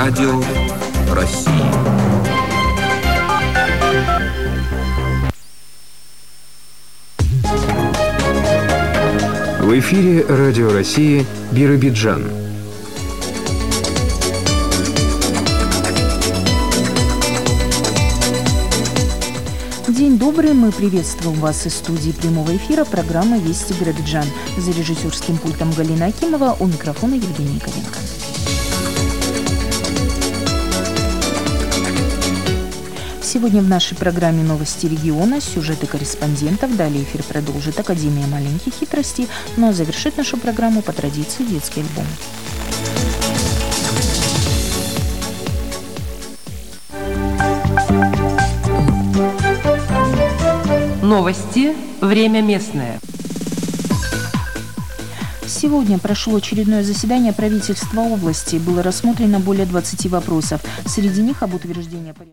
Радио России. В эфире Радио России Биробиджан. День добрый, мы приветствуем вас из студии прямого эфира программы «Вести Биробиджан». За режиссерским пультом Галина Акимова, у микрофона Евгения Ковенко. Сегодня в нашей программе новости региона, сюжеты корреспондентов. Далее эфир продолжит Академия маленьких хитростей. Ну а завершит нашу программу по традиции детский альбом. Новости. Время местное. Сегодня прошло очередное заседание правительства области. Было рассмотрено более 20 вопросов. Среди них об утверждении порядка.